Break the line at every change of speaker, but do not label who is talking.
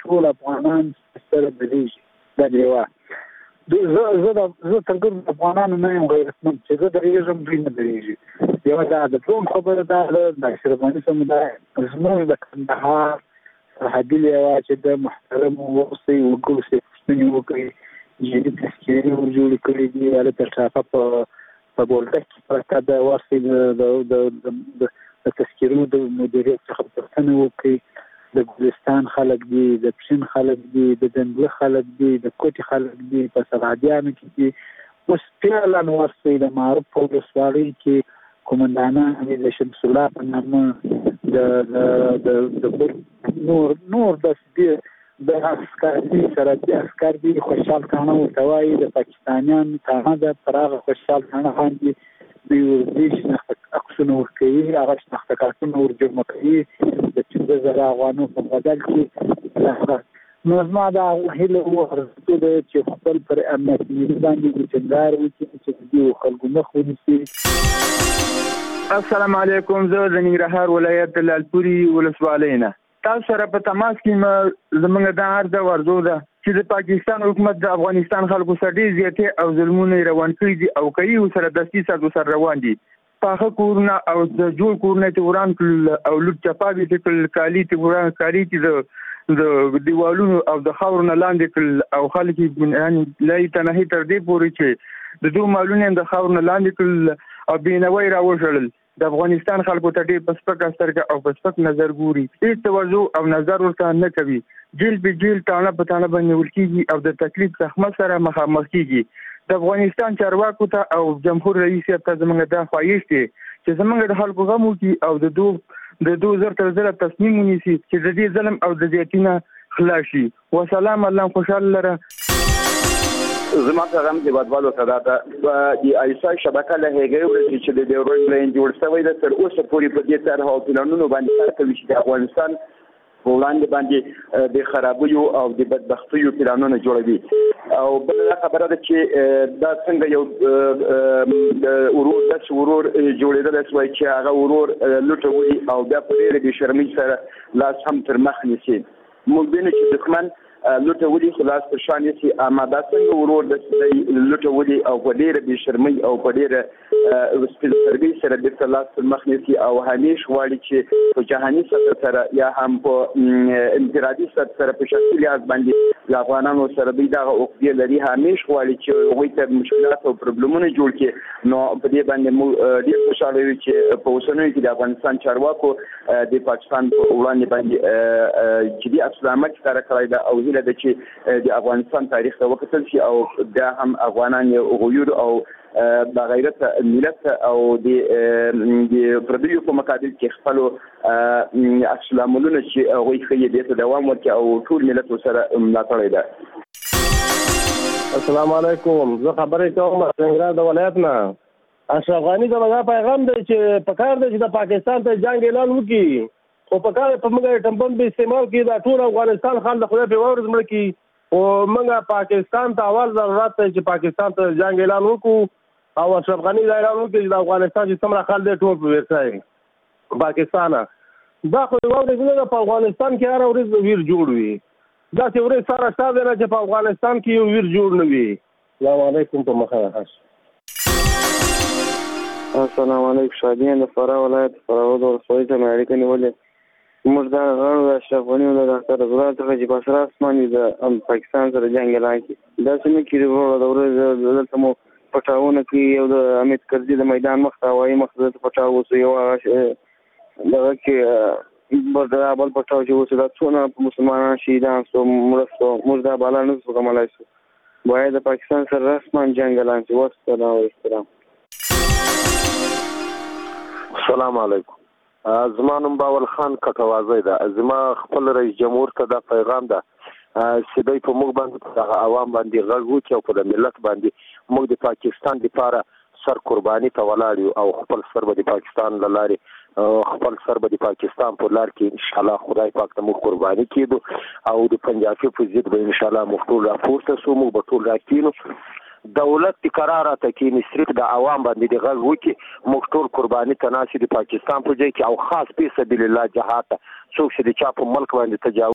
ټول افغانان سره درېږي دا دیوه زه تر کومه افغانانو نه یم غیرتمند چې زه درېږم دوی نه درېږي یوه دا د دوم خبره دا ده د اشرفغاني سمدای زموږ د کندهار سرحدي لیوه چې د محترم اوسئ وګړو سره پوښتنې وکړي جدي تذکیرې ورجوړې کړي دي هلته ټاپه په بولدک کې پرته ده ورسئ د تذکیرو د مدیریت څخه پوښتنه وکړي د ګلستان خلک دي د پښین خلک دي د دنګله خلک دي د کوټي خلک دي په سرحدیانو کې دي اوس فعلا ورسئ د معروف په ولسوالۍ کې قومندانان د شمس الله په نامه د نور داسې د عسکري سرحدي عسکر دي خوشحال کاڼه ورته وایي د پاکستانیان کاڼه ده پر هغه خوشحال کاڼه باندې دوی ورځي عکسونه ورکوي هغه شناخته کارتونه ورجمع کوي د 15,000 افغانو په بدل کې نو زما دا هیله وارزو ده چې خپل پر امنیت ملي باندې ټینګار وکړي چې دوی خلکو مخ ونیسي.
السلام علیکم. زه د ننګرهار ولایت د لالپورې ولسوالۍ نه تاسو سره په تماس کې زموږ دا عرض ورزو ده چې د پاکستان حکومت د افغانستان خلکو سره ډېر زیاتې او ظلمونه روان کړي دي او کوي ورسره دسیسه سره روان دي. پاخه کورونه او د جوړ کورونه ته وران کړل او لوټ چپاوي ته کړل کالي ته وران کالي چې د دیوالونو او د خاورونو لاندې کړل او خلک یې لای تنهي تر دې پورې چې د دوه مالونه د خاورونو لاندې کړل او بینوي راوشړل. د افغانستان خلکو ته ډېر په سپکه سترګه او په سپک نظر ګوري هېڅ توجه او نظر ورته نه کوي. جیل په جیل تاڼه په تاڼه باندې نیول کېږي او د تکلیف زحمت سره مخامخ کېږي. د افغانستان چارواکو ته او جمهور رئیس ته زموږ دا خواهش دی چې زموږ د خلکو غم وکړي او د دوه زر تر زره تصمیم ونیسي چې د دې ظلم او د زیاتي نه خلاص شي. وسلام الله خوشحاله لره.
زما پیغام د بدوالو سره د ایسا شبکه له هغې ورځې چې د ډیورنډ لاین جوړ شوی ده تر اوسه پورې په دې طرح او پلانونو باندې کار کوي چې د افغانستان په وړاندې باندې د خرابیو او د بدبختیو پلانونه جوړوي. او بله خبره ده چې دا څنګه یو ورور داسې ورور جوړېدلی شوی چې هغه ورور لوټه او بیا په ډېرې بې شرمۍ سره لاس هم تر مخ نیسي. موږ وینو چې دښمن لوټه ولي خلاص پر شان یې چې اماده څنګه ورور د لوټه ولي او په ډېره بې شرمۍ او په ډېره سپېڅلترګۍ سره بېرته لاس پر مخ نیسي او همیش غواړي چې په جهاني سطح سره یا هم په انفرادي سطح سره په شخصي لحاظ باندې له افغانانو سره دوی دغه عقدې لري. همیش غواړي چې هغوی ته مشکلات او پروبلمونه جوړ کړي. نو په دې باندې موږ ډېر خوشحاله یو چې په اوسنیو کې د افغانستان چارواکو د پاکستان په وړاندې باندې جدي عکس العمل ښکاره کړی ده او هیله ده چې د افغانستان تاریخ ته وکتل شي او بیا هم افغانان غیور او بغیرت ملت او د پردیو په مقابل کې خپل عکس العملونه چې هغوی ښیي دې ته دوام ورکړي او ټول ملت ورسره ملاتړی ده.
السلام علیکم. زه خبرې کوم د ننګرهار د ولایت نه. اشرف غني ته دا پیغام دی چې پکار دی چې د پاکستان ته جنگ اعلان وکړي خو پکار په موږ ټمبم به استعمال کړي دا ټول افغانستان خلک د خدای په ورځ مړ کړي او موږ پاکستان ته اول ضرورت دی چې پاکستان ته جنگ اعلان وکړو او اشرف غني دا اعلان وکړي چې د افغانستان چې څومره خلک دی ټول په ورسای پاکستان دا خو یو ورځ په افغانستان کې هر ورځ ویر جوړ وي دا چې ورځ سره شته نه چې په افغانستان کې یو ویر جوړ نه وي. السلام علیکم. په مخه
السلام علیکم. شادیان د فراه ولایت فراه ولسوالۍ ته مې اړیکه نیولې. موږ دا غواړو د اشرف غني او د ډاکټر رضوان څخه چې په سر اسمان د پاکستان سره جنګ اعلان کړي. داسې نه کېږي وروره د ورځې دلته مو پټاونه کې یو د حمید کرزي د میدان مخ ته هوایي مخ ته پټاو اوسو یو دغه کې بل پټاو چې اوسو دا څونه مسلمانان شهیدان سو مړه سو موږ دا بالا نه سو کوملای سو باید د پاکستان سره رسمان جنګ اعلان کړي. والسلام علیکم.
السلام علیکم. زما نوم باول خان کټوازی ده. زما خپل رئیس جمهور ته دا پیغام ده چې دوی په موږ باندې په عوام باندې غږ وکړي او په د ملت باندې موږ د پاکستان لپاره سر قرباني ته ولاړ یو او خپل سر به د پاکستان له لارې خپل سر به د پاکستان په لار کې انشاءالله خدای پاک ته موږ قرباني کېدو او د پنجابي په ضد به انشاءالله موږ ټول راپورته سو موږ به ټول راکینو. دولت د قراراته کې صرف د عوام باندې د غږ وکړي موږ ټول قرباني ته ناسي د پاکستان په ځای کې او خاص په سبیل الله جهاد څوک چې د چا په ملک باندې تجاوز